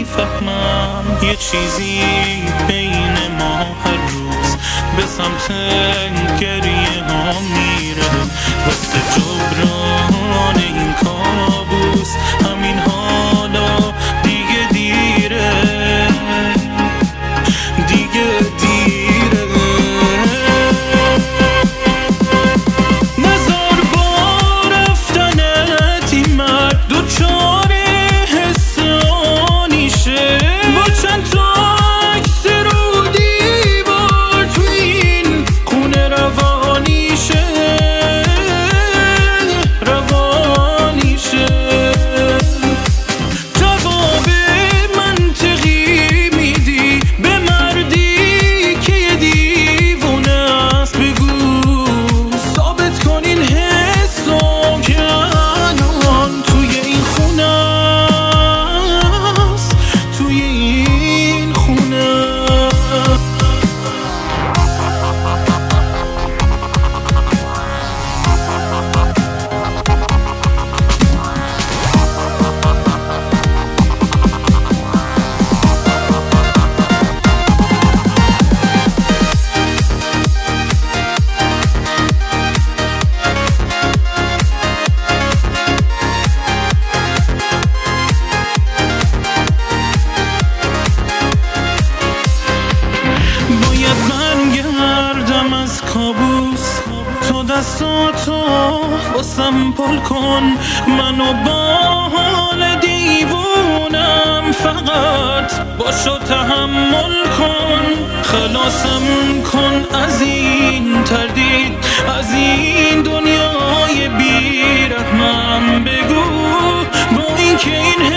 میفهمم یه چیزی بین ما هر روز به سمت گریه ها میره، واسه جبران این کابوس همین حالا دیگه دیره، دیگه دیره. نزار با رفتنت این مرد دوچار حس آنیشه، با چند تا عکس رو دیوار تو این خونه روانیشه، روانیشه. جواب منطقی میدی به مردی که یه دیوونه است، بگو ثابت کن این حسو که الان توی این خونه است، توی این خونه. باید برگردم از کابوس، تو دستاتو واسم پل کن، منو با حال دیوونم فقط باشو تحمل کن، خلاصم کن از این تردید، از این دنیای بیرحمم، بگو با این که این